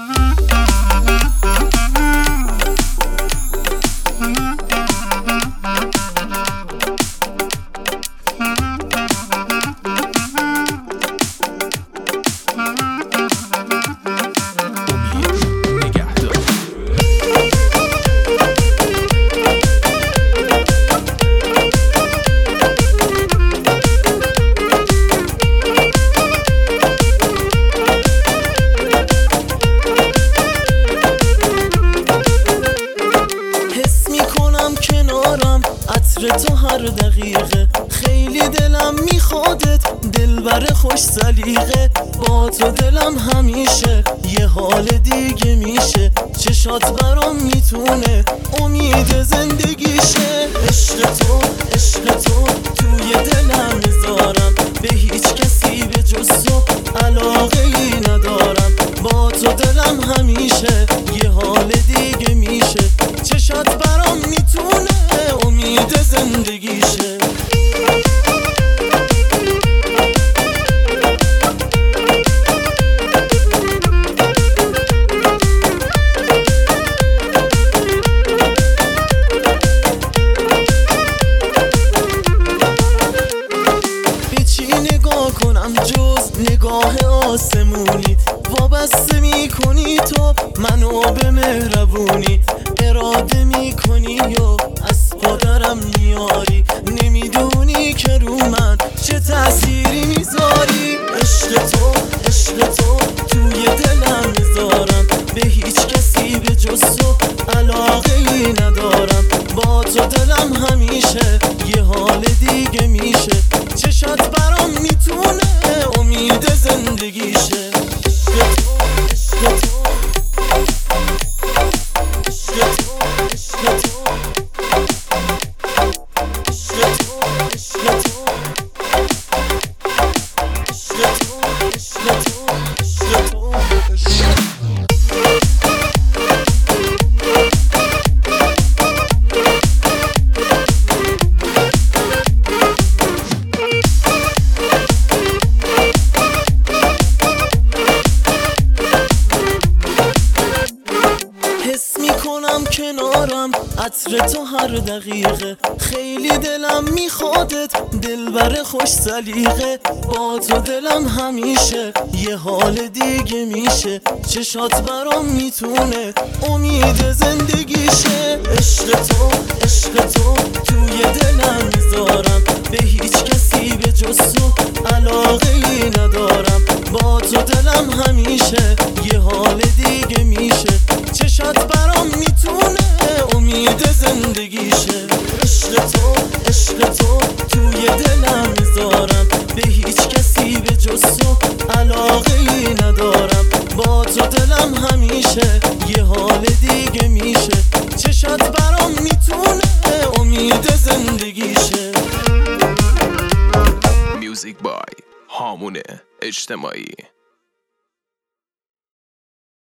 عطر تو هر دقیقه خیلی دلم میخوادت، دلبر خوش سلیقه. با تو دلم همیشه یه حال دیگه میشه، چشات برام میتونه امید زندگیشه. عشق تو توی دلم میذارم، به هیچ کسی به جز تو علاقه ای ندارم. با تو دلم همیشه یه حال دیگه میشه، چشات برام میتونه امید زندگیشه. به چی نگاه کنم جز نگاه آسمونی، وابسته میکنی تو منو به مهربونی. اراده میکنی و از پادرم میاری، نمیدونی که رو من چه تأثیری میذاری. عشق تو توی دلم میذارم، به هیچ کسی به جز تو علاقه ای ندارم. با تو دلم همیشه یه حال دیگه میشه، چشات برام میتونه امید زندگیشه. کنارم عطر تو هر دقیقه خیلی دلم میخوادت، دلبر خوش سلیقه. با تو دلم همیشه یه حال دیگه میشه، چشات برام میتونه امید زندگیشه. عشق تو توی دلم میذارم، به هیچ کسی به جز تو علاقه ای ندارم. با تو دلم همیشه یه حال دیگه میشه، چشات برام میتونه امید زندگیشه. عشق تو توی دلم میذارم، به هیچ کسی به جز تو علاقه ای ندارم. با تو دلم همیشه یه حال دیگه میشه، چشات برام میتونه امید زندگیشه. میوزیک بای هامون اجتماعی.